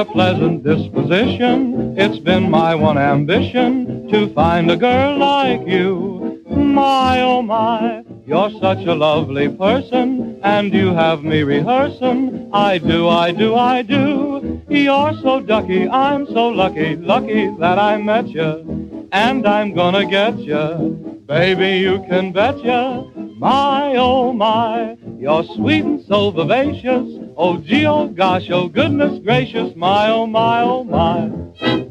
pleasant disposition. It's been my one ambition to find a girl like you. My, oh my, you're such a lovely person, and you have me rehearsing. I do, I do, I do. You're so ducky, I'm so lucky, lucky that I met you, and I'm gonna get you. Baby, you can bet you. My, oh my, you're sweet and so vivacious. Oh gee, oh gosh, oh goodness gracious. My, oh my, oh my.